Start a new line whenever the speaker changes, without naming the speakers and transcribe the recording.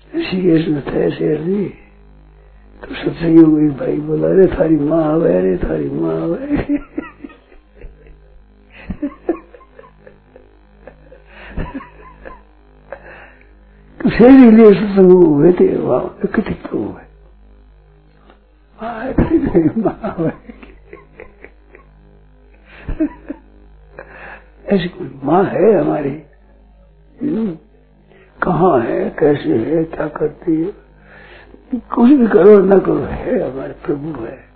ऋषिकेश में थे शेर जी, तो सत्संग हुई, भाई बोला अरे थारी माँ आवे, अरे थारी माँ आवे। तो शेर के लिए सत्संग हुए थे, वहां एकत्रित तो हुए, माँ आवे। ऐसी कोई माँ है हमारी, कहाँ है, कैसे है, क्या करती है, कुछ भी करो न करो, है हमारे प्रभु है।